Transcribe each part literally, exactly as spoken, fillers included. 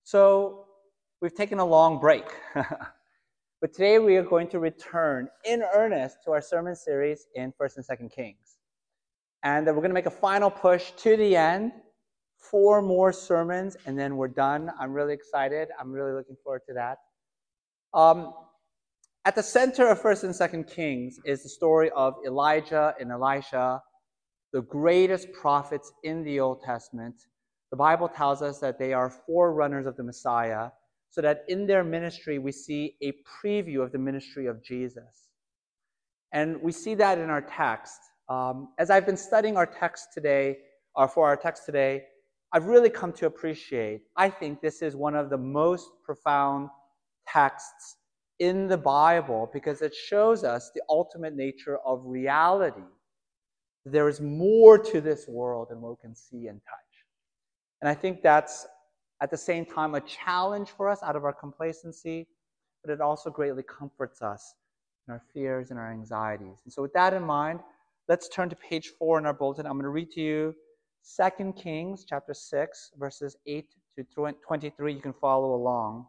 So we've taken a long break, but today we are going to return in earnest to our sermon series in First and Second Kings. And we're going to make a final push to the end, four more sermons, and then we're done. I'm really excited. I'm really looking forward to that. Um, at the center of First and Second Kings is the story of Elijah and Elisha, the greatest prophets in the Old Testament. The Bible tells us that they are forerunners of the Messiah, so that in their ministry we see a preview of the ministry of Jesus. And we see that in our text. Um, as I've been studying our text today, or for our text today, I've really come to appreciate, I think this is one of the most profound texts in the Bible because it shows us the ultimate nature of reality. There is more to this world than what we can see and touch. And I think that's, at the same time, a challenge for us out of our complacency, but it also greatly comforts us in our fears and our anxieties. And so with that in mind, let's turn to page four in our bulletin. I'm going to read to you Second Kings chapter six, verses eight to twenty-three. You can follow along.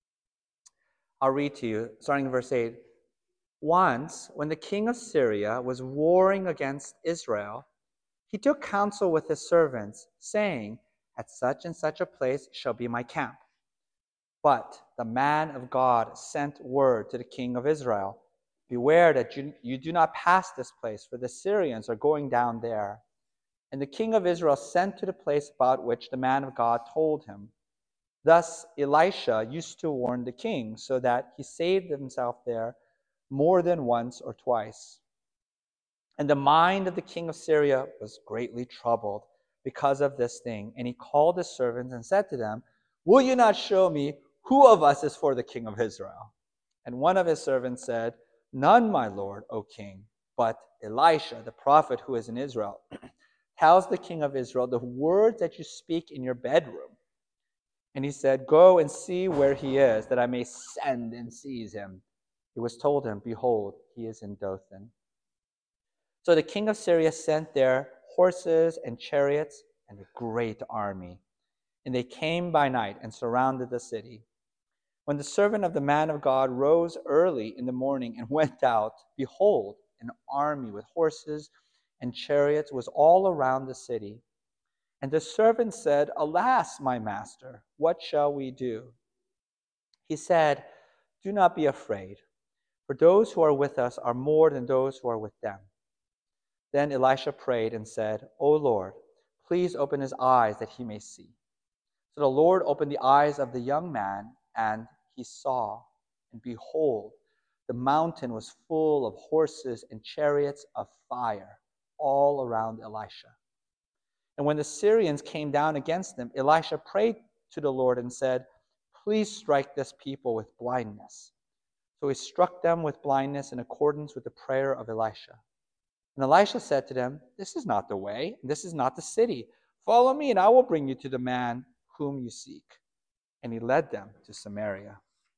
I'll read to you, starting in verse eight. Once, when the king of Syria was warring against Israel, he took counsel with his servants, saying, "At such and such a place shall be my camp." But the man of God sent word to the king of Israel, "Beware that you, you do not pass this place, for the Syrians are going down there." And the king of Israel sent to the place about which the man of God told him. Thus Elisha used to warn the king, so that he saved himself there more than once or twice. And the mind of the king of Syria was greatly troubled because of this thing. And he called his servants and said to them, "Will you not show me who of us is for the king of Israel?" And one of his servants said, "None, my lord, O king, but Elisha, the prophet who is in Israel, tells the king of Israel the words that you speak in your bedroom." And he said, "Go and see where he is, that I may send and seize him." It was told him, "Behold, he is in Dothan." So the king of Syria sent there horses and chariots and a great army. And they came by night and surrounded the city. When the servant of the man of God rose early in the morning and went out, behold, an army with horses and chariots was all around the city. And the servant said, "Alas, my master, what shall we do?" He said, "Do not be afraid, for those who are with us are more than those who are with them." Then Elisha prayed and said, "O Lord, please open his eyes that he may see." So the Lord opened the eyes of the young man, and he saw, and behold, the mountain was full of horses and chariots of fire all around Elisha. And when the Syrians came down against them, Elisha prayed to the Lord and said, "Please strike this people with blindness." So he struck them with blindness in accordance with the prayer of Elisha. And Elisha said to them, "This is not the way, and this is not the city. Follow me, and I will bring you to the man whom you seek." And he led them to Samaria.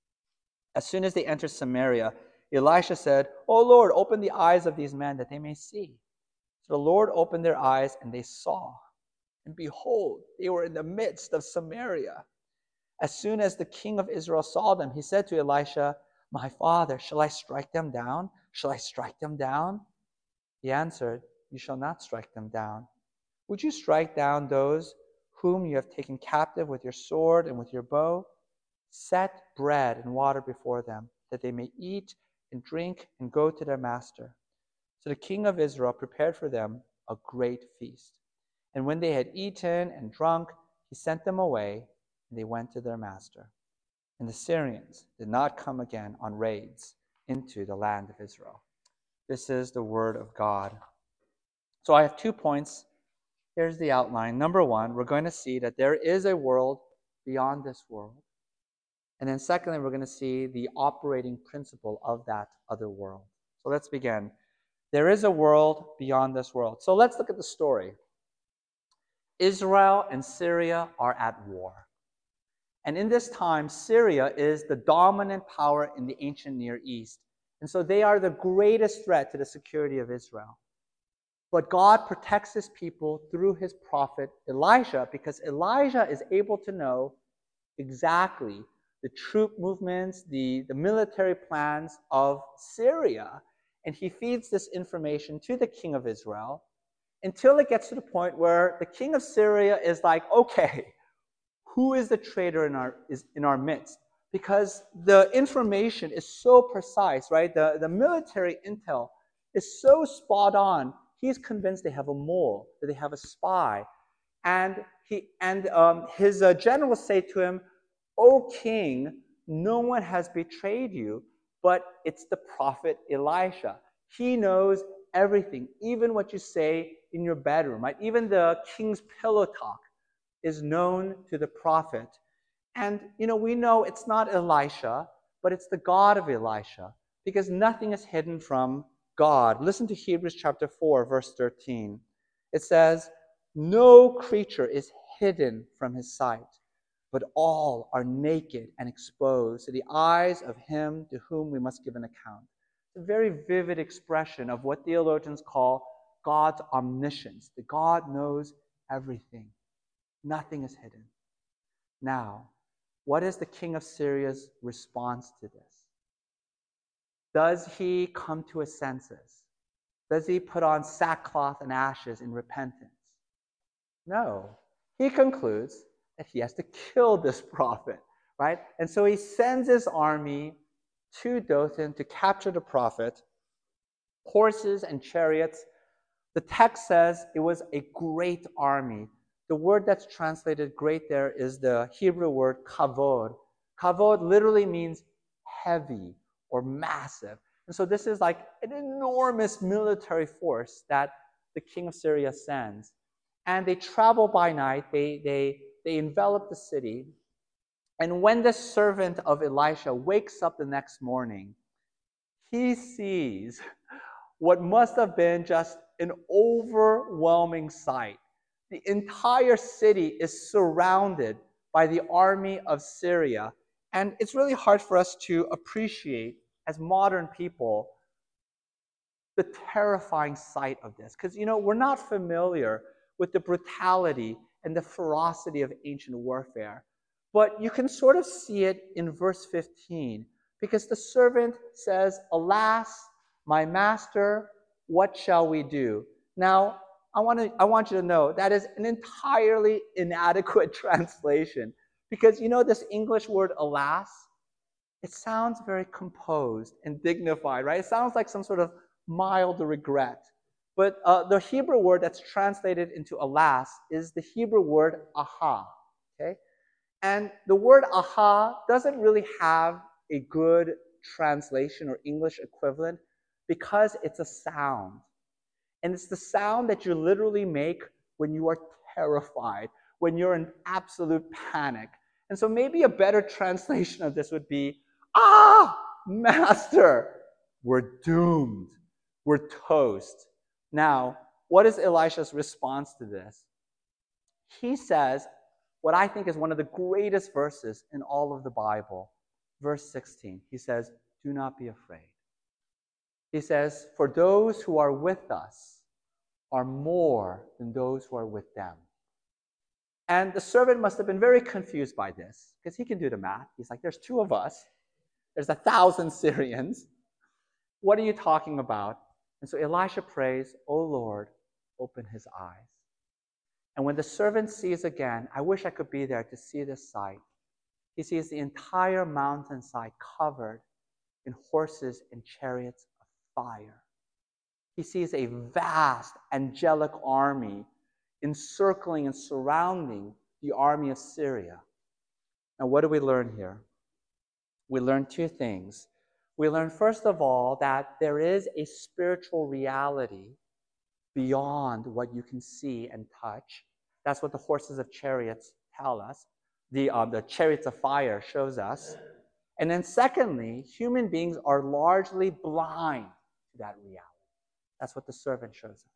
As soon as they entered Samaria, Elisha said, "O Lord, open the eyes of these men that they may see." So the Lord opened their eyes, and they saw. And behold, they were in the midst of Samaria. As soon as the king of Israel saw them, he said to Elisha, "My father, shall I strike them down? Shall I strike them down?" He answered, "You shall not strike them down. Would you strike down those whom you have taken captive with your sword and with your bow? Set bread and water before them, that they may eat and drink and go to their master." So the king of Israel prepared for them a great feast. And when they had eaten and drunk, he sent them away, and they went to their master. And the Syrians did not come again on raids into the land of Israel. This is the word of God. So I have two points. Here's the outline. Number one, we're going to see that there is a world beyond this world. And then secondly, we're going to see the operating principle of that other world. So let's begin. There is a world beyond this world. So let's look at the story. Israel and Syria are at war. And in this time, Syria is the dominant power in the ancient Near East. And so they are the greatest threat to the security of Israel. But God protects his people through his prophet Elijah, because Elijah is able to know exactly the troop movements, the, the military plans of Syria. And he feeds this information to the king of Israel until it gets to the point where the king of Syria is like, okay, who is the traitor in our, is in our midst? Because the information is so precise, right? The, the military intel is so spot on. He's convinced they have a mole, that they have a spy. And, he, and um, his uh, generals say to him, O king, no one has betrayed you, but it's the prophet Elisha. He knows everything, even what you say in your bedroom, right? Even the king's pillow talk is known to the prophet. And, you know, we know it's not Elisha, but it's the God of Elisha, because nothing is hidden from God. Listen to Hebrews chapter four, verse thirteen. It says, no creature is hidden from his sight, but all are naked and exposed to the eyes of him to whom we must give an account. It's a very vivid expression of what theologians call God's omniscience. That God knows everything. Nothing is hidden. Now, what is the king of Syria's response to this? Does he come to his senses? Does he put on sackcloth and ashes in repentance? No. He concludes that he has to kill this prophet, right? And so he sends his army to Dothan to capture the prophet, horses and chariots. The text says it was a great army. The word that's translated great there is the Hebrew word kavod. Kavod literally means heavy or massive. And so this is like an enormous military force that the king of Syria sends. And they travel by night. They, they, they envelop the city. And when the servant of Elisha wakes up the next morning, he sees what must have been just an overwhelming sight. The entire city is surrounded by the army of Syria. And it's really hard for us to appreciate, as modern people, the terrifying sight of this. Because, you know, we're not familiar with the brutality and the ferocity of ancient warfare. But you can sort of see it in verse fifteen, because the servant says, alas, my master, what shall we do? Now, I want, to, I want you to know that is an entirely inadequate translation. Because, you know, this English word, alas, it sounds very composed and dignified, right? It sounds like some sort of mild regret. But uh, the Hebrew word that's translated into alas is the Hebrew word aha, okay? And the word aha doesn't really have a good translation or English equivalent because it's a sound. And it's the sound that you literally make when you are terrified, when you're in absolute panic. And so maybe a better translation of this would be, ah, master, we're doomed. We're toast. Now, what is Elisha's response to this? He says what I think is one of the greatest verses in all of the Bible. Verse sixteen, he says, do not be afraid. He says, for those who are with us are more than those who are with them. And the servant must have been very confused by this, because he can do the math. He's like, there's two of us. There's a thousand Syrians. What are you talking about? And so Elisha prays, O Lord, open his eyes. And when the servant sees again, I wish I could be there to see this sight. He sees the entire mountainside covered in horses and chariots of fire. He sees a vast angelic army encircling and surrounding the army of Syria. Now, what do we learn here? We learn two things. We learn, first of all, that there is a spiritual reality beyond what you can see and touch. That's what the horses of chariots tell us. The, uh, the chariots of fire shows us. And then secondly, human beings are largely blind to that reality. That's what the servant shows us.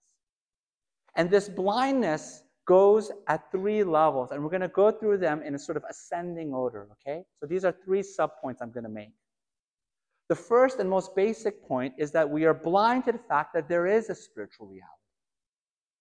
And this blindness goes at three levels, and we're going to go through them in a sort of ascending order, okay? So these are three subpoints I'm going to make. The first and most basic point is that we are blind to the fact that there is a spiritual reality.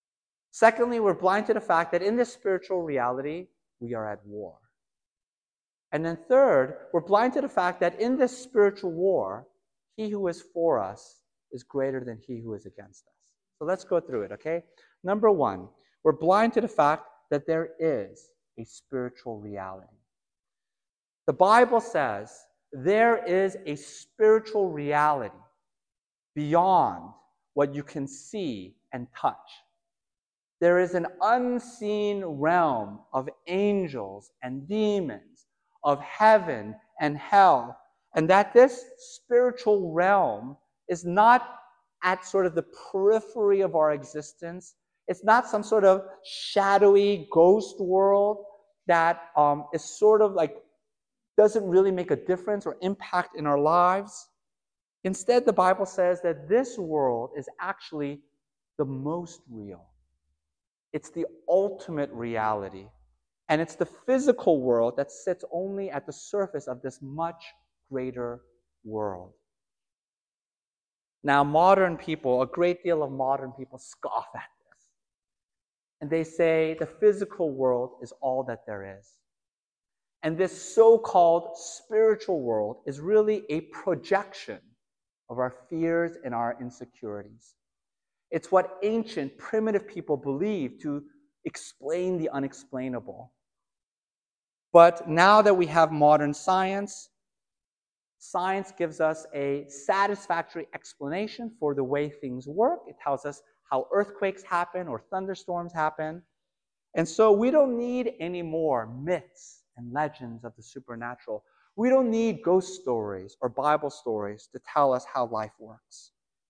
Secondly, we're blind to the fact that in this spiritual reality, we are at war. And then third, we're blind to the fact that in this spiritual war, he who is for us is greater than he who is against us. So let's go through it, okay? Number one, we're blind to the fact that there is a spiritual reality. The Bible says there is a spiritual reality beyond what you can see and touch. There is an unseen realm of angels and demons, of heaven and hell, and that this spiritual realm is not at sort of the periphery of our existence. It's not some sort of shadowy ghost world that um, is sort of like doesn't really make a difference or impact in our lives. Instead, the Bible says that this world is actually the most real. It's the ultimate reality. And it's the physical world that sits only at the surface of this much greater world. Now, modern people, a great deal of modern people scoff at this. And they say the physical world is all that there is. And this so-called spiritual world is really a projection of our fears and our insecurities. It's what ancient, primitive people believed to explain the unexplainable. But now that we have modern science, science gives us a satisfactory explanation for the way things work. It tells us how earthquakes happen or thunderstorms happen. And so we don't need any more myths and legends of the supernatural. We don't need ghost stories or Bible stories to tell us how life works.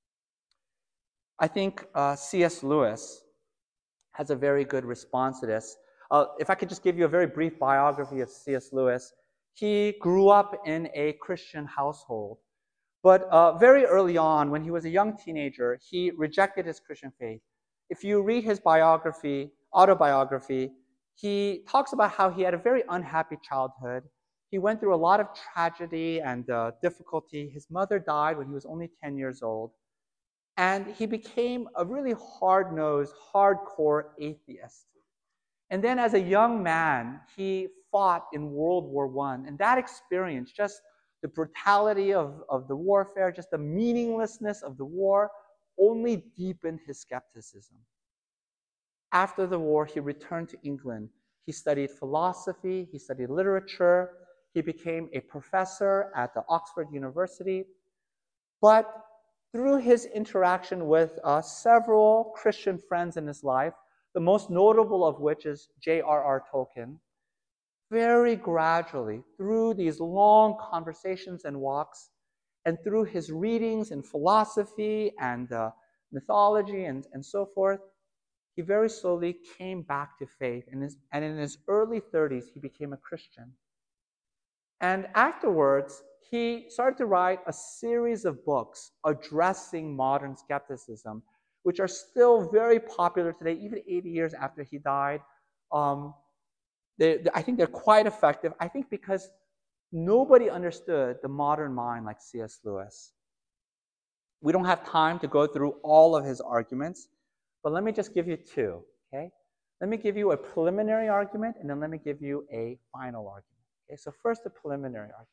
I think uh, C S Lewis has a very good response to this. Uh, if I could just give you a very brief biography of C S Lewis. He grew up in a Christian household, but uh, very early on, when he was a young teenager, he rejected his Christian faith. If you read his biography, autobiography, he talks about how he had a very unhappy childhood. He went through a lot of tragedy and uh, difficulty. His mother died when he was only ten years old. And he became a really hard-nosed, hardcore atheist. And then as a young man, he fought in World War One. And that experience, just the brutality of, of the warfare, just the meaninglessness of the war, only deepened his skepticism. After the war, he returned to England. He studied philosophy, he studied literature, he became a professor at the Oxford University. But through his interaction with uh, several Christian friends in his life, the most notable of which is J R R Tolkien, very gradually, through these long conversations and walks, and through his readings in philosophy and uh, mythology and, and so forth, he very slowly came back to faith. And, his, and in his early thirties, he became a Christian. And afterwards, he started to write a series of books addressing modern skepticism, which are still very popular today, even eighty years after he died. Um, they, they, I think they're quite effective, I think because nobody understood the modern mind like C S Lewis. We don't have time to go through all of his arguments, but let me just give you two, okay? Let me give you a preliminary argument, and then let me give you a final argument. Okay, so first, the preliminary argument.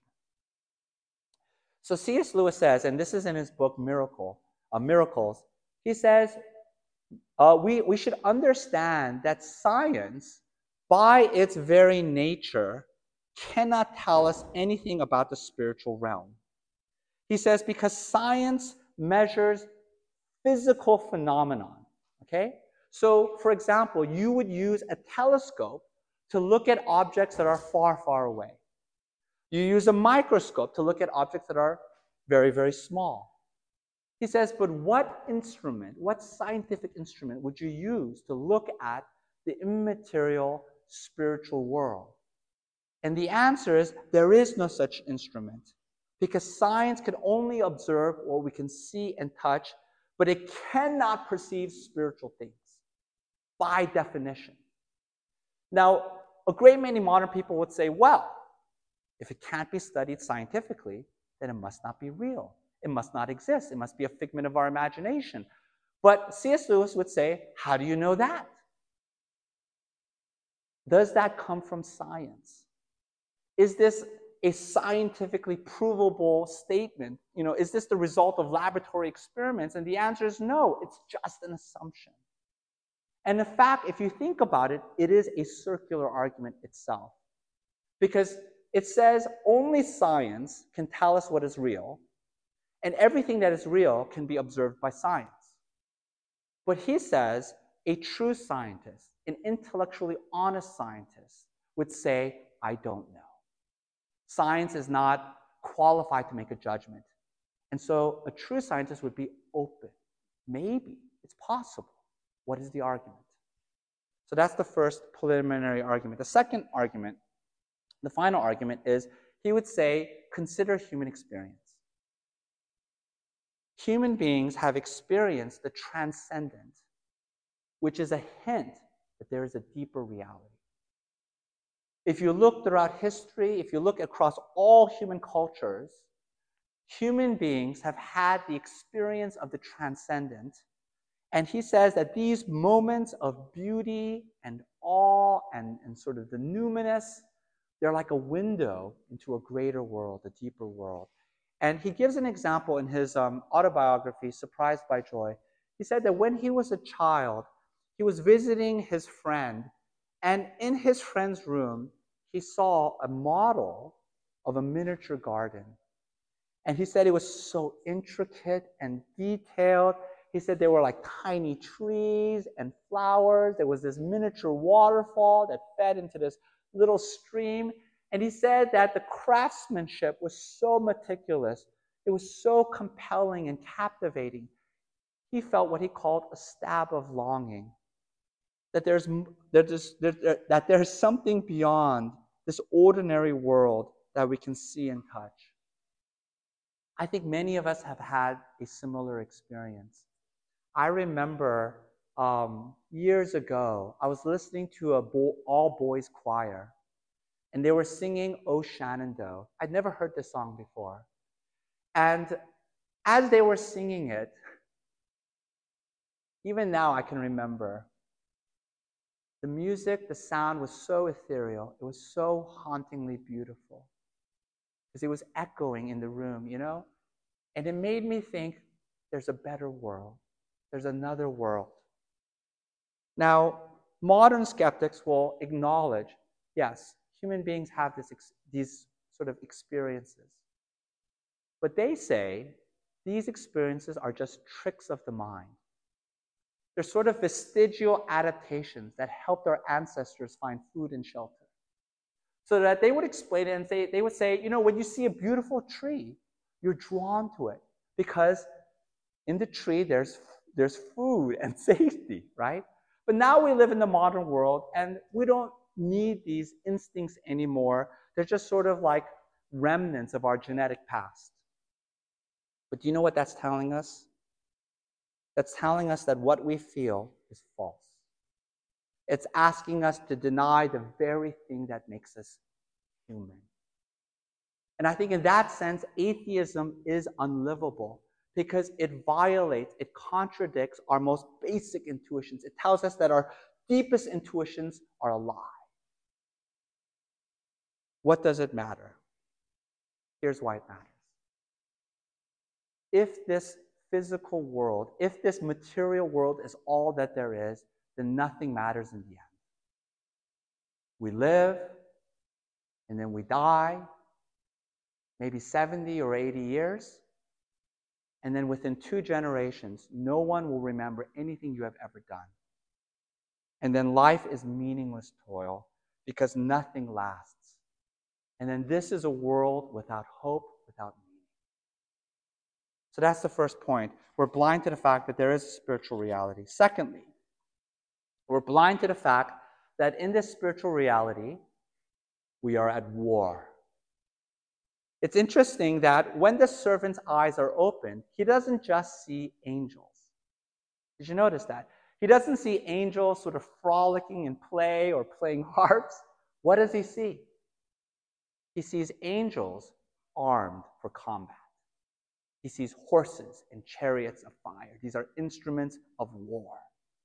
So C S Lewis says, and this is in his book Miracle, uh, Miracles, he says, uh, we, we should understand that science, by its very nature, cannot tell us anything about the spiritual realm. He says, because science measures physical phenomenon, okay? So, for example, you would use a telescope to look at objects that are far, far away. You use a microscope to look at objects that are very, very small. He says, but what instrument, what scientific instrument would you use to look at the immaterial spiritual world? And the answer is, there is no such instrument, because science can only observe what we can see and touch, but it cannot perceive spiritual things, by definition. Now, a great many modern people would say, well, if it can't be studied scientifically, then it must not be real. It must not exist. It must be a figment of our imagination. But C S Lewis would say, how do you know that? Does that come from science? Is this a scientifically provable statement? You know, is this the result of laboratory experiments? And the answer is no, it's just an assumption. And in fact, if you think about it, it is a circular argument itself. Because it says only science can tell us what is real, and everything that is real can be observed by science. But he says a true scientist, an intellectually honest scientist, would say, I don't know. Science is not qualified to make a judgment. And so a true scientist would be open. Maybe, it's possible. What is the argument? So that's the first preliminary argument. The second argument, the final argument, is he would say, consider human experience. Human beings have experienced the transcendent, which is a hint that there is a deeper reality. If you look throughout history, if you look across all human cultures, human beings have had the experience of the transcendent. And he says that these moments of beauty and awe and, and sort of the numinous, they're like a window into a greater world, a deeper world. And he gives an example in his um, autobiography, Surprised by Joy. He said that when he was a child, he was visiting his friend, and in his friend's room, he saw a model of a miniature garden. And he said it was so intricate and detailed. He said there were like tiny trees and flowers. There was this miniature waterfall that fed into this little stream. And he said that the craftsmanship was so meticulous. It was so compelling and captivating. He felt what he called a stab of longing. That there's, that there's, that there's something beyond this ordinary world that we can see and touch. I think many of us have had a similar experience. I remember um, years ago, I was listening to a bo- all-boys choir, and they were singing "O Shenandoah." I'd never heard this song before. And as they were singing it, even now I can remember, the music, the sound was so ethereal. It was so hauntingly beautiful because it was echoing in the room, you know? And it made me think, there's a better world. There's another world. Now, modern skeptics will acknowledge, yes, human beings have this ex- these sort of experiences. But they say these experiences are just tricks of the mind. They're sort of vestigial adaptations that helped our ancestors find food and shelter. So that they would explain it and say, they would say, you know, when you see a beautiful tree, you're drawn to it because in the tree there's, there's food and safety, right? But now we live in the modern world and we don't need these instincts anymore. They're just sort of like remnants of our genetic past. But do you know what that's telling us? That's telling us that what we feel is false. It's asking us to deny the very thing that makes us human. And I think in that sense, atheism is unlivable because it violates, it contradicts our most basic intuitions. It tells us that our deepest intuitions are a lie. What does it matter? Here's why it matters. If this physical world, if this material world is all that there is, then nothing matters in the end. We live, and then we die, maybe seventy or eighty years, and then within two generations, no one will remember anything you have ever done. And then life is meaningless toil because nothing lasts. And then this is a world without hope, without meaning. So that's the first point. We're blind to the fact that there is a spiritual reality. Secondly, we're blind to the fact that in this spiritual reality, we are at war. It's interesting that when the servant's eyes are opened, he doesn't just see angels. Did you notice that? He doesn't see angels sort of frolicking in play or playing harps. What does he see? He sees angels armed for combat. He sees horses and chariots of fire. These are instruments of war.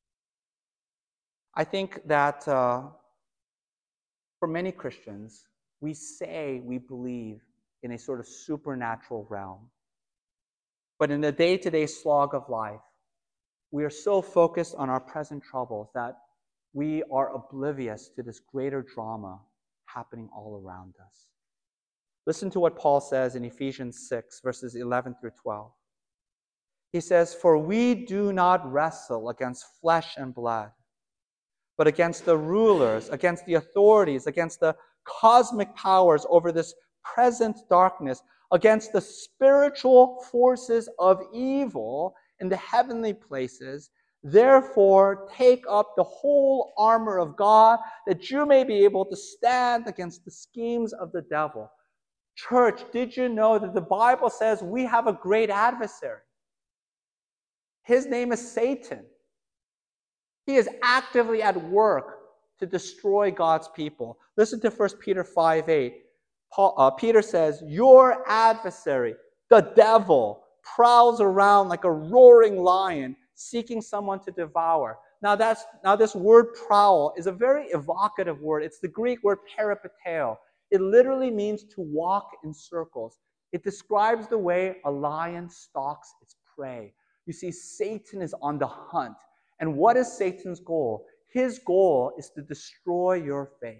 I think that uh, for many Christians, we say we believe in a sort of supernatural realm. But in the day-to-day slog of life, we are so focused on our present troubles that we are oblivious to this greater drama happening all around us. Listen to what Paul says in Ephesians six, verses eleven through twelve. He says, "For we do not wrestle against flesh and blood, but against the rulers, against the authorities, against the cosmic powers over this present darkness, against the spiritual forces of evil in the heavenly places. Therefore, take up the whole armor of God, that you may be able to stand against the schemes of the devil." Church, did you know that the Bible says we have a great adversary? His name is Satan. He is actively at work to destroy God's people. Listen to First Peter five eight. Paul, uh, Peter says, "Your adversary, the devil, prowls around like a roaring lion, seeking someone to devour." Now, that's, now this word prowl is a very evocative word. It's the Greek word peripateo. It literally means to walk in circles. It describes the way a lion stalks its prey. You see, Satan is on the hunt. And what is Satan's goal? His goal is to destroy your faith.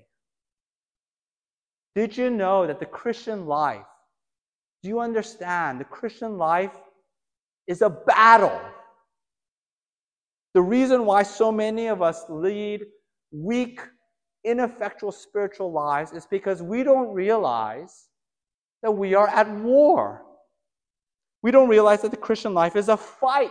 Did you know that the Christian life, do you understand? The Christian life is a battle. The reason why so many of us lead weak, ineffectual spiritual lives is because we don't realize that we are at war. We don't realize that the Christian life is a fight.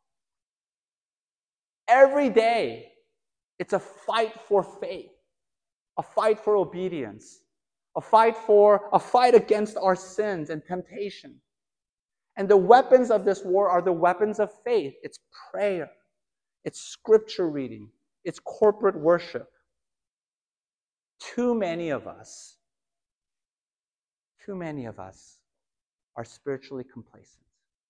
Every day, it's a fight for faith, a fight for obedience, a fight for a fight against our sins and temptation. And the weapons of this war are the weapons of faith. It's prayer, it's scripture reading, it's corporate worship. Too many of us, too many of us are spiritually complacent.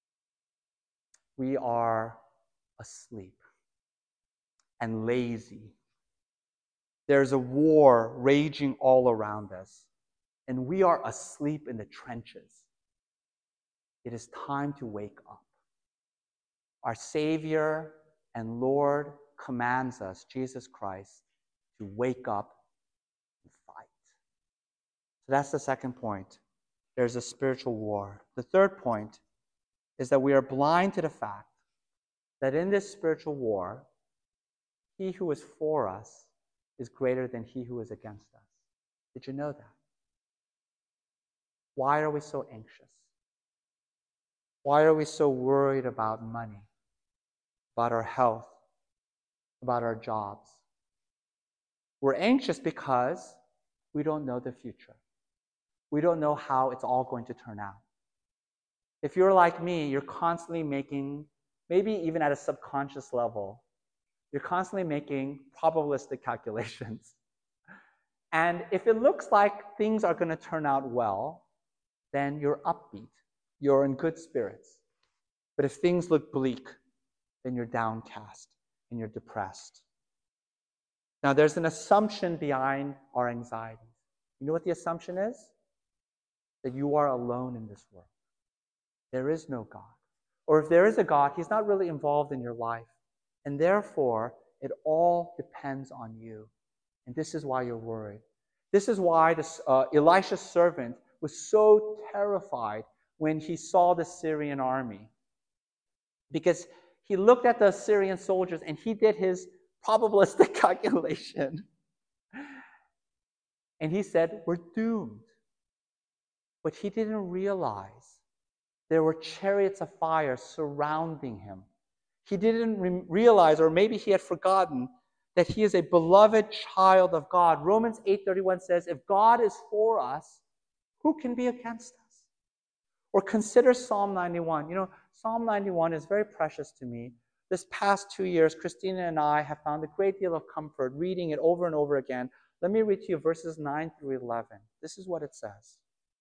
We are asleep and lazy. There's a war raging all around us, and we are asleep in the trenches. It is time to wake up. Our Savior and Lord commands us, Jesus Christ, to wake up and fight. So that's the second point. There's a spiritual war. The third point is that we are blind to the fact that in this spiritual war, he who is for us is greater than he who is against us. Did you know that? Why are we so anxious? Why are we so worried about money, about our health, about our jobs? We're anxious because we don't know the future. We don't know how it's all going to turn out. If you're like me, you're constantly making, maybe even at a subconscious level, you're constantly making probabilistic calculations. And if it looks like things are going to turn out well, then you're upbeat. You're in good spirits. But if things look bleak, then you're downcast and you're depressed. Now, there's an assumption behind our anxiety. You know what the assumption is? That you are alone in this world. There is no God. Or if there is a God, he's not really involved in your life. And therefore, it all depends on you. And this is why you're worried. This is why this, uh, Elisha's servant was so terrified when he saw the Syrian army. Because he looked at the Syrian soldiers and he did his probabilistic calculation. And he said, we're doomed. But he didn't realize there were chariots of fire surrounding him. He didn't re- realize, or maybe he had forgotten, that he is a beloved child of God. Romans eight thirty-one says, if God is for us, who can be against us? Or consider Psalm ninety-one. You know, Psalm ninety-one is very precious to me. This past two years, Christina and I have found a great deal of comfort reading it over and over again. Let me read to you verses nine through eleven. This is what it says.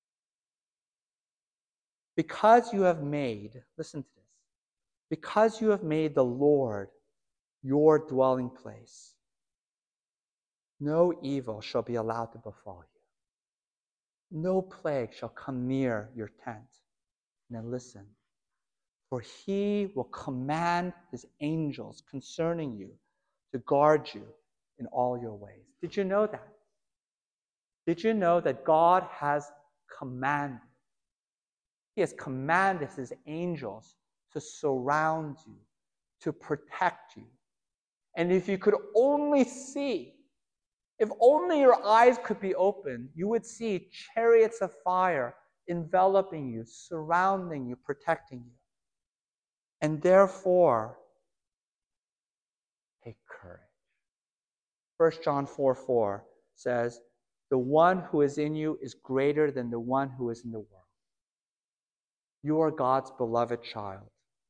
Because you have made, listen to this, because you have made the Lord your dwelling place, no evil shall be allowed to befall you. no plague shall come near your tent. And then listen. For he will command his angels concerning you to guard you in all your ways. Did you know that? Did you know that God has commanded? He has commanded his angels to surround you, to protect you. And if you could only see, if only your eyes could be opened, you would see chariots of fire enveloping you, surrounding you, protecting you. And therefore, take courage. First John four four says, the one who is in you is greater than the one who is in the world. You are God's beloved child.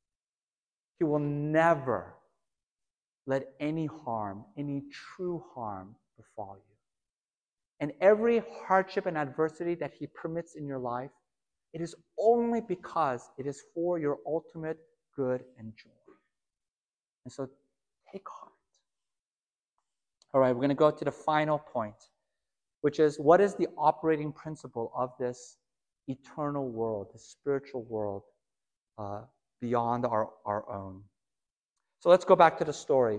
He will never let any harm, any true harm, befall you. And every hardship and adversity that he permits in your life, it is only because it is for your ultimate good and joy. And so take heart. All right, we're going to go to the final point, which is, what is the operating principle of this eternal world, the spiritual world uh, beyond our, our own? So let's go back to the story.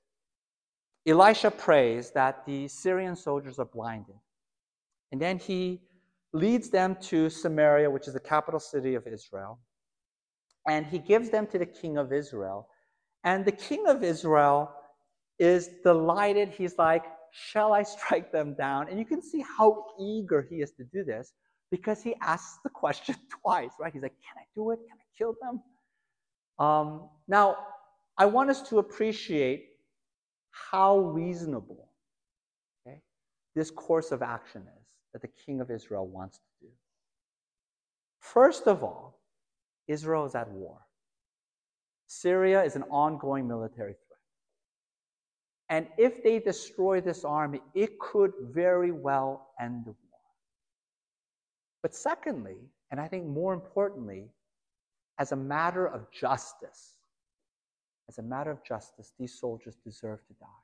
Elisha prays that the Syrian soldiers are blinded. And then he leads them to Samaria, which is the capital city of Israel. And he gives them to the king of Israel. And the king of Israel is delighted. He's like, shall I strike them down? And you can see how eager he is to do this, because he asks the question twice, right? He's like, can I do it? Can I kill them? Um, now, I want us to appreciate how reasonable, okay, this course of action is that the king of Israel wants to do. First of all, Israel is at war. Syria is an ongoing military threat. And if they destroy this army, it could very well end the war. But secondly, and I think more importantly, as a matter of justice, as a matter of justice, these soldiers deserve to die.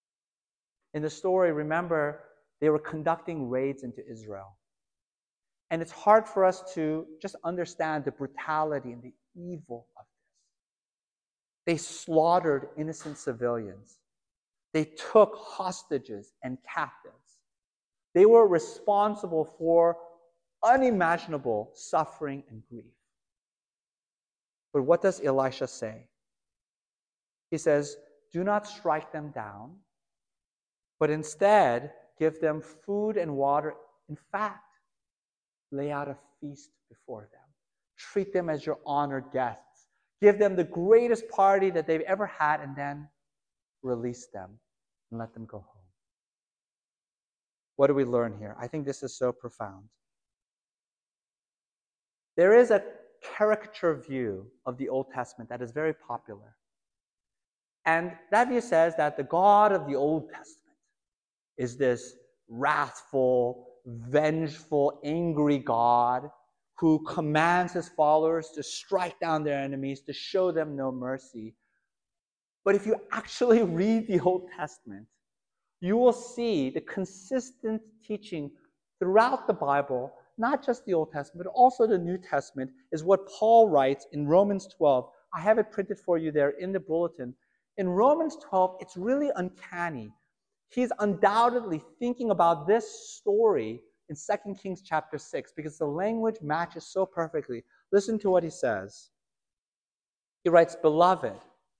In the story, remember, they were conducting raids into Israel. And it's hard for us to just understand the brutality and the evil of this. They slaughtered innocent civilians. They took hostages and captives. They were responsible for unimaginable suffering and grief. But what does Elisha say? He says, do not strike them down, but instead give them food and water. In fact, lay out a feast before them. Treat them as your honored guests. Give them the greatest party that they've ever had, and then release them and let them go home. What do we learn here? I think this is so profound. There is a caricature view of the Old Testament that is very popular. And that view says that the God of the Old Testament is this wrathful, vengeful, angry God who commands his followers to strike down their enemies, to show them no mercy. But if you actually read the Old Testament, you will see the consistent teaching throughout the Bible, not just the Old Testament, but also the New Testament, is what Paul writes in Romans twelve. I have it printed for you there in the bulletin. In Romans twelve, it's really uncanny. He's undoubtedly thinking about this story in Second Kings chapter six, because the language matches so perfectly. Listen to what he says. He writes, beloved,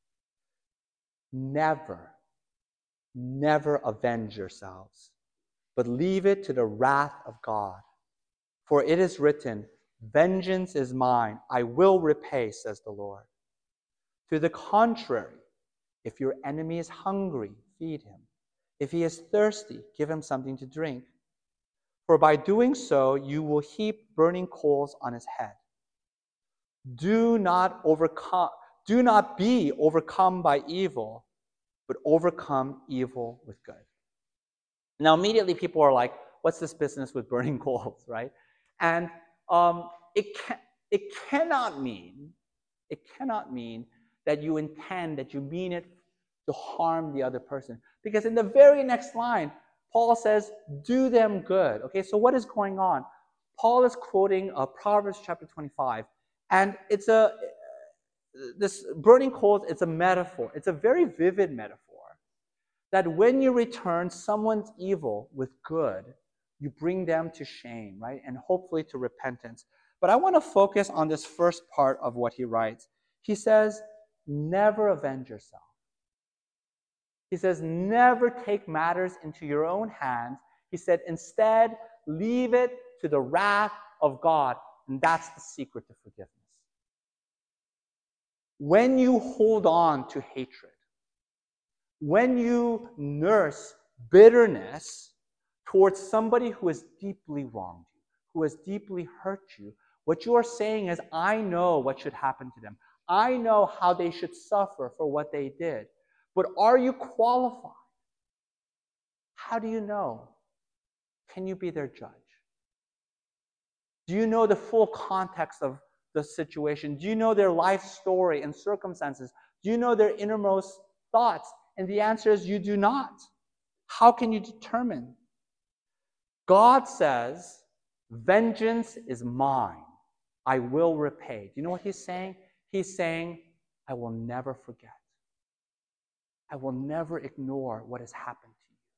never, never avenge yourselves, but leave it to the wrath of God. For it is written, vengeance is mine, I will repay, says the Lord. To the contrary, if your enemy is hungry, feed him. If he is thirsty, give him something to drink. For by doing so, you will heap burning coals on his head. Do not overcome, do not be overcome by evil, but overcome evil with good. Now, immediately people are like, what's this business with burning coals, right? And um, it, can, it cannot mean, it cannot mean that you intend, that you mean it to harm the other person. Because in the very next line, Paul says, do them good. Okay, so what is going on? Paul is quoting uh, Proverbs chapter twenty-five, and it's a, this burning coals, it's a metaphor. It's a very vivid metaphor that when you return someone's evil with good, you bring them to shame, right? And hopefully to repentance. But I want to focus on this first part of what he writes. He says, never avenge yourself. He says, never take matters into your own hands. He said, instead, leave it to the wrath of God. And that's the secret to forgiveness. When you hold on to hatred, when you nurse bitterness towards somebody who has deeply wronged you, who has deeply hurt you, what you are saying is, I know what should happen to them. I know how they should suffer for what they did. But are you qualified? How do you know? Can you be their judge? Do you know the full context of the situation? Do you know their life story and circumstances? Do you know their innermost thoughts? And the answer is you do not. How can you determine? God says, vengeance is mine. I will repay. Do you know what he's saying? He's saying, I will never forget. I will never ignore what has happened to you.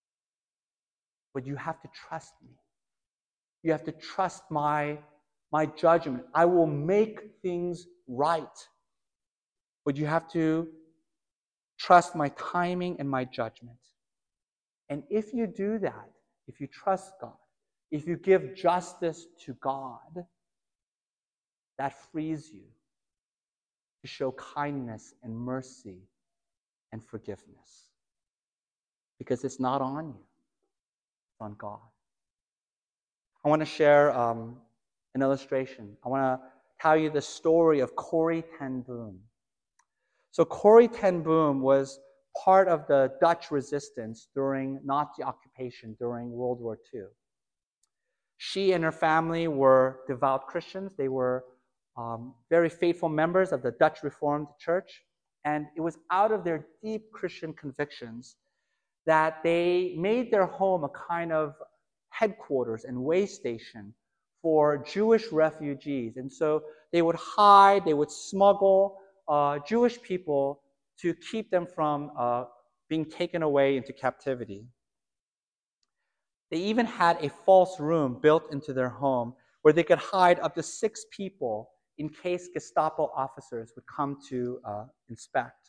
But you have to trust me. You have to trust my, my judgment. I will make things right. But you have to trust my timing and my judgment. And if you do that, if you trust God, if you give justice to God, that frees you to show kindness and mercy and forgiveness. Because it's not on you, it's on God. I want to share um, an illustration. I want to tell you the story of Corrie ten Boom. So Corrie ten Boom was part of the Dutch resistance during Nazi occupation during World War Two. She and her family were devout Christians. They were um, very faithful members of the Dutch Reformed Church. And it was out of their deep Christian convictions that they made their home a kind of headquarters and way station for Jewish refugees. And so they would hide, they would smuggle uh, Jewish people to keep them from uh, being taken away into captivity. They even had a false room built into their home where they could hide up to six people in case Gestapo officers would come to uh, inspect.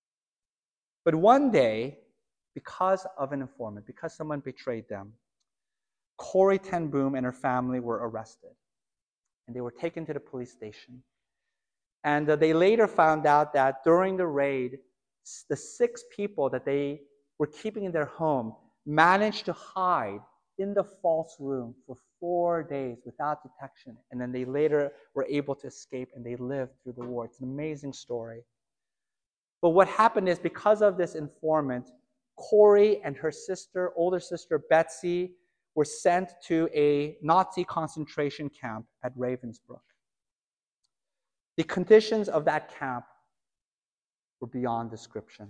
But one day, because of an informant, because someone betrayed them, Corrie ten Boom and her family were arrested. And they were taken to the police station. And uh, they later found out that during the raid, the six people that they were keeping in their home managed to hide in the false room for four days without detection. And then they later were able to escape and they lived through the war. It's an amazing story. But what happened is, because of this informant, Corrie and her sister, older sister Betsy, were sent to a Nazi concentration camp at Ravensbrück. The conditions of that camp were beyond description.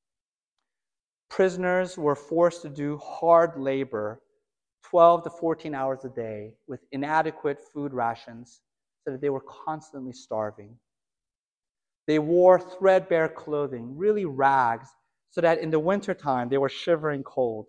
Prisoners were forced to do hard labor, twelve to fourteen hours a day, with inadequate food rations, so that they were constantly starving. They wore threadbare clothing, really rags, so that in the wintertime they were shivering cold.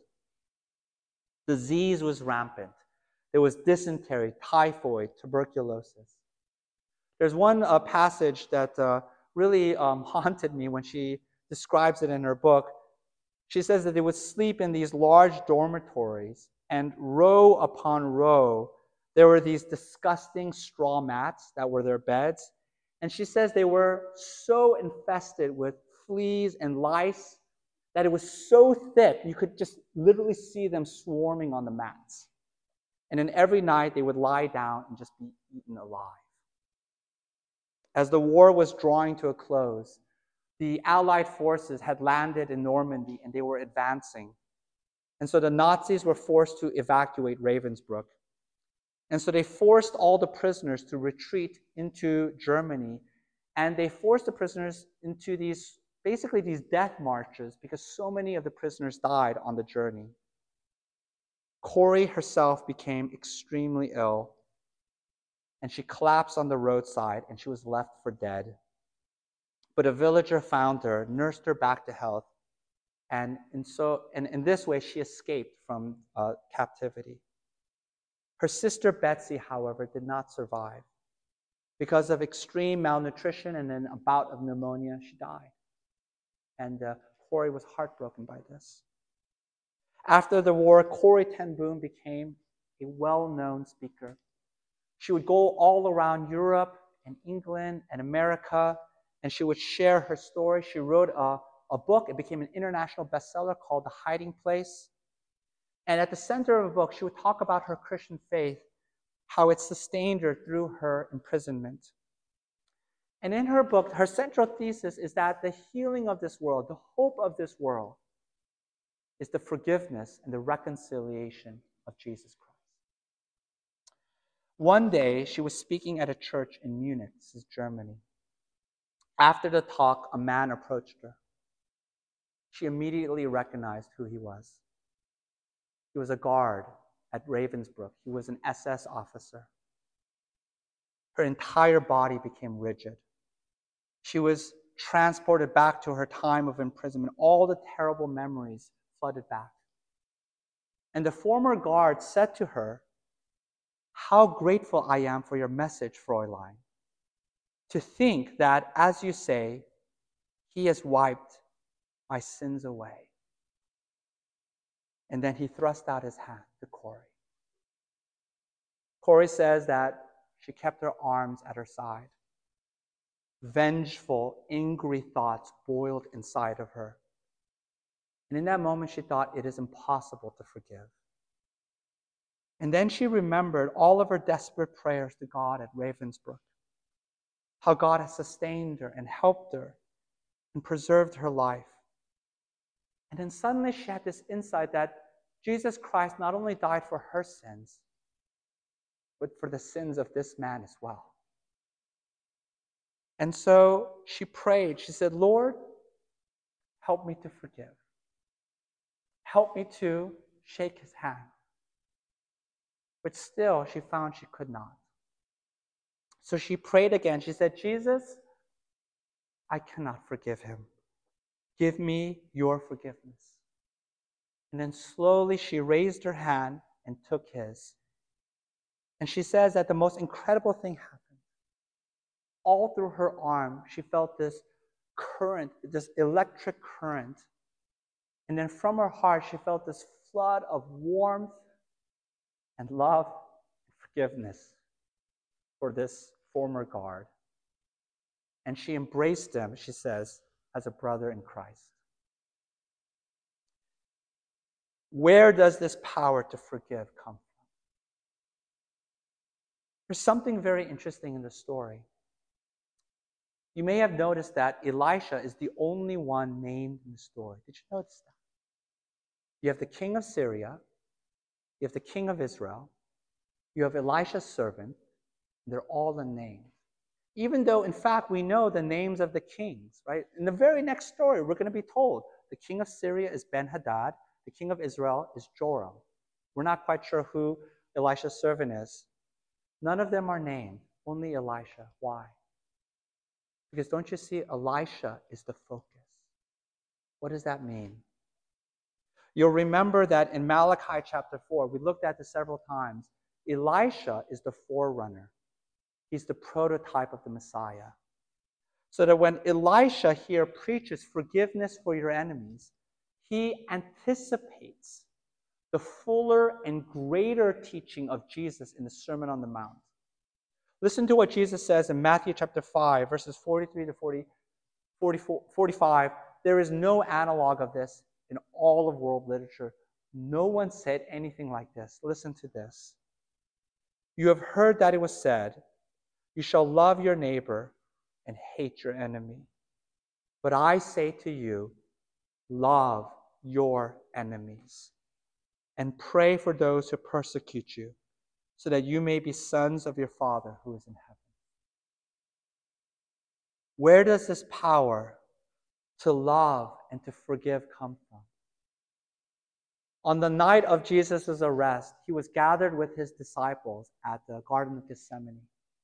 Disease was rampant. There was dysentery, typhoid, tuberculosis. There's one uh, passage that uh, really um, haunted me when she describes it in her book. She says that they would sleep in these large dormitories, and row upon row, there were these disgusting straw mats that were their beds. And she says they were so infested with fleas and lice that it was so thick, you could just literally see them swarming on the mats. And then every night, they would lie down and just be eaten alive. As the war was drawing to a close, the Allied forces had landed in Normandy and they were advancing. And so the Nazis were forced to evacuate Ravensbrück. And so they forced all the prisoners to retreat into Germany. And they forced the prisoners into these, basically these death marches, because so many of the prisoners died on the journey. Corrie herself became extremely ill. and she collapsed on the roadside, and she was left for dead. But a villager found her, nursed her back to health, and in, so, and in this way, she escaped from uh, captivity. Her sister Betsy, however, did not survive. Because of extreme malnutrition and then a bout of pneumonia, she died. And uh, Corrie was heartbroken by this. After the war, Corrie ten Boom became a well-known speaker. She would go all around Europe and England and America, and she would share her story. She wrote a, a book. It became an international bestseller called The Hiding Place. And at the center of the book, she would talk about her Christian faith, how it sustained her through her imprisonment. And in her book, her central thesis is that the healing of this world, the hope of this world, is the forgiveness and the reconciliation of Jesus Christ. One day, she was speaking at a church in Munich, this is Germany. After the talk, a man approached her. She immediately recognized who he was. He was a guard at Ravensbrück. He was an S S officer. Her entire body became rigid. She was transported back to her time of imprisonment. All the terrible memories flooded back. And the former guard said to her, "How grateful I am for your message, Fräulein. To think that, as you say, he has wiped my sins away." And then he thrust out his hand to Corrie. Corrie says that she kept her arms at her side. Vengeful, angry thoughts boiled inside of her. And in that moment, she thought, it is impossible to forgive. And then she remembered all of her desperate prayers to God at Ravensbrück, how God has sustained her and helped her and preserved her life. And then suddenly she had this insight that Jesus Christ not only died for her sins, but for the sins of this man as well. And so she prayed. She said, "Lord, help me to forgive. Help me to shake his hand." But still, she found she could not. So she prayed again. She said, "Jesus, I cannot forgive him. Give me your forgiveness." And then slowly she raised her hand and took his. And she says that the most incredible thing happened. All through her arm, she felt this current, this electric current. And then from her heart, she felt this flood of warmth and love and forgiveness for this former guard. And she embraced him, she says, as a brother in Christ. Where does this power to forgive come from? There's something very interesting in the story. You may have noticed that Elisha is the only one named in the story. Did you notice that? You have the king of Syria, you have the king of Israel, you have Elisha's servant, and they're all unnamed. Even though, in fact, we know the names of the kings, right? In the very next story, we're going to be told the king of Syria is Ben-Hadad, the king of Israel is Joram. We're not quite sure who Elisha's servant is. None of them are named, only Elisha. Why? Because don't you see, Elisha is the focus. What does that mean? You'll remember that in Malachi chapter four, we looked at this several times, Elisha is the forerunner. He's the prototype of the Messiah. So that when Elisha here preaches forgiveness for your enemies, he anticipates the fuller and greater teaching of Jesus in the Sermon on the Mount. Listen to what Jesus says in Matthew chapter five, verses forty-three to forty, forty-four, forty-five. There is no analog of this in all of world literature. No one said anything like this. Listen to this. You have heard that it was said, you shall love your neighbor and hate your enemy. But I say to you, love your enemies and pray for those who persecute you, so that you may be sons of your Father who is in heaven. Where does this power to love and to forgive come from? On the night of Jesus' arrest, he was gathered with his disciples at the Garden of Gethsemane.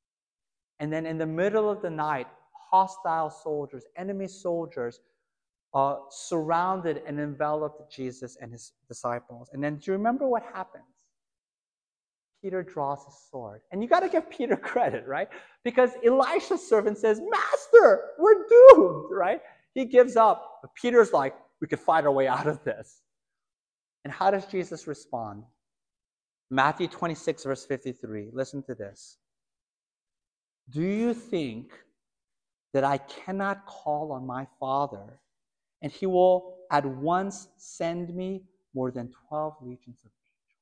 And then in the middle of the night, hostile soldiers, enemy soldiers, uh, surrounded and enveloped Jesus and his disciples. And then do you remember what happens? Peter draws his sword. And you got to give Peter credit, right? Because Elisha's servant says, Master, we're doomed, right? He gives up. But Peter's like, we could fight our way out of this. And how does Jesus respond? Matthew twenty-six, verse fifty-three. Listen to this. Do you think that I cannot call on my Father, and he will at once send me more than twelve legions of angels?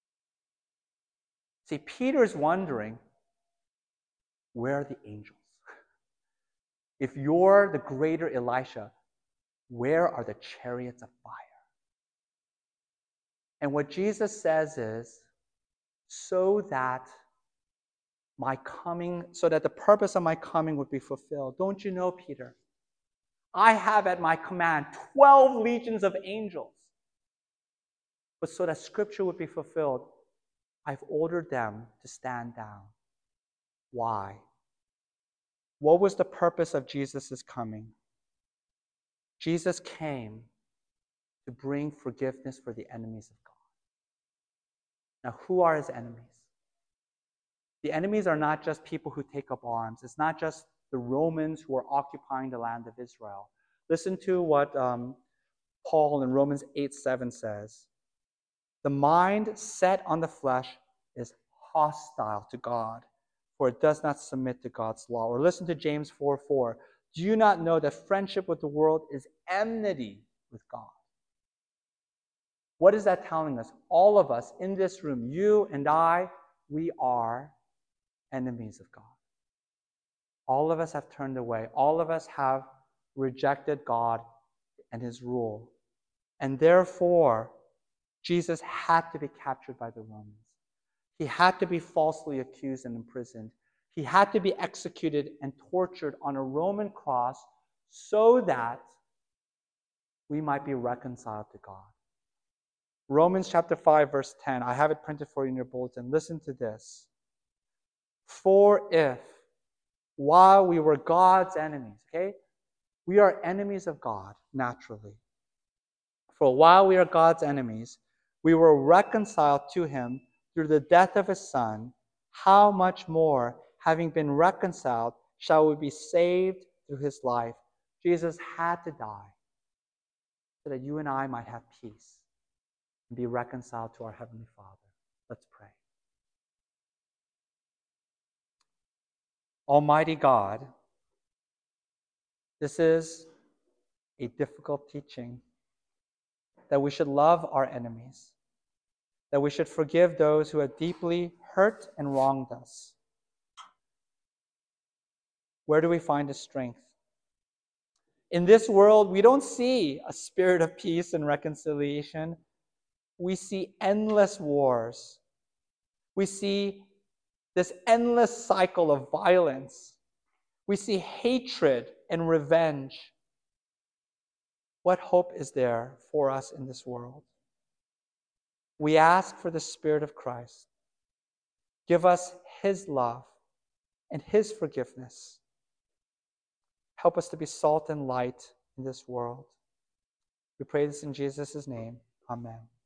See, Peter's wondering, where are the angels? If you're the greater Elisha, where are the chariots of fire? And what Jesus says is, so that my coming, so that the purpose of my coming would be fulfilled. Don't you know, Peter? I have at my command twelve legions of angels. But so that scripture would be fulfilled, I've ordered them to stand down. Why? What was the purpose of Jesus' coming? Jesus came to bring forgiveness for the enemies of God. Now, who are his enemies? The enemies are not just people who take up arms. It's not just the Romans who are occupying the land of Israel. Listen to what um, Paul in Romans eight seven says. The mind set on the flesh is hostile to God, for it does not submit to God's law. Or listen to James four four. Do you not know that friendship with the world is enmity with God? What is that telling us? All of us in this room, you and I, we are enemies of God. All of us have turned away. All of us have rejected God and his rule. And therefore, Jesus had to be captured by the Romans. He had to be falsely accused and imprisoned. He had to be executed and tortured on a Roman cross so that we might be reconciled to God. Romans chapter five, verse ten. I have it printed for you in your bulletin. Listen to this. For if, while we were God's enemies, okay? We are enemies of God, naturally. For while we are God's enemies, we were reconciled to him through the death of his Son. How much more, having been reconciled, shall we be saved through his life? Jesus had to die so that you and I might have peace and be reconciled to our Heavenly Father. Let's pray. Almighty God, this is a difficult teaching, that we should love our enemies, that we should forgive those who have deeply hurt and wronged us. Where do we find the strength? In this world, we don't see a spirit of peace and reconciliation. We see endless wars. We see this endless cycle of violence. We see hatred and revenge. What hope is there for us in this world? We ask for the Spirit of Christ. Give us his love and his forgiveness. Help us to be salt and light in this world. We pray this in Jesus' name. Amen.